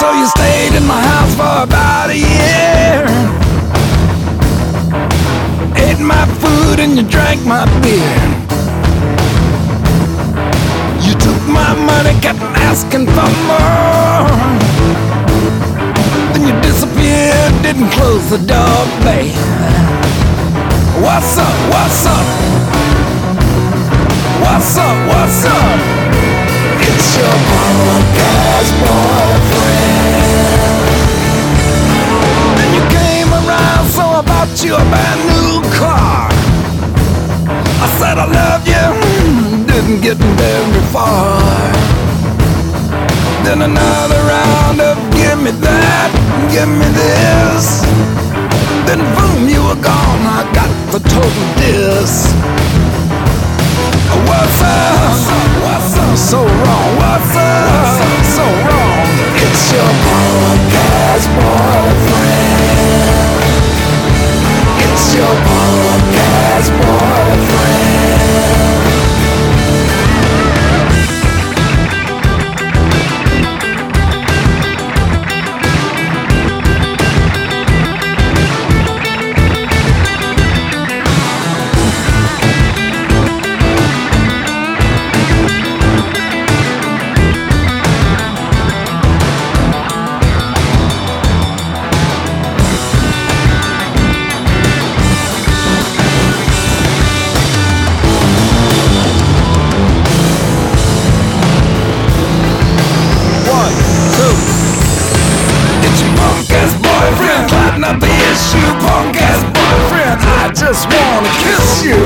So you stayed in my house for about a year, ate my food and you drank my beer. You took my money, kept asking for more. Then you disappeared, didn't close the door, babe. What's up, what's up? What's up, what's up? It's your punk-ass boyfriend. Then you came around, so I bought you a brand new car. I said I love you, didn't get very far. Then another round of give me that, give me this. Then boom, you were gone, I got the total diss. What's up? What's up? So wrong. What's up? So wrong. It's your punk-ass boyfriend. It's your punk-ass boyfriend. Not the issue, punk-ass boyfriend. I just wanna kiss you.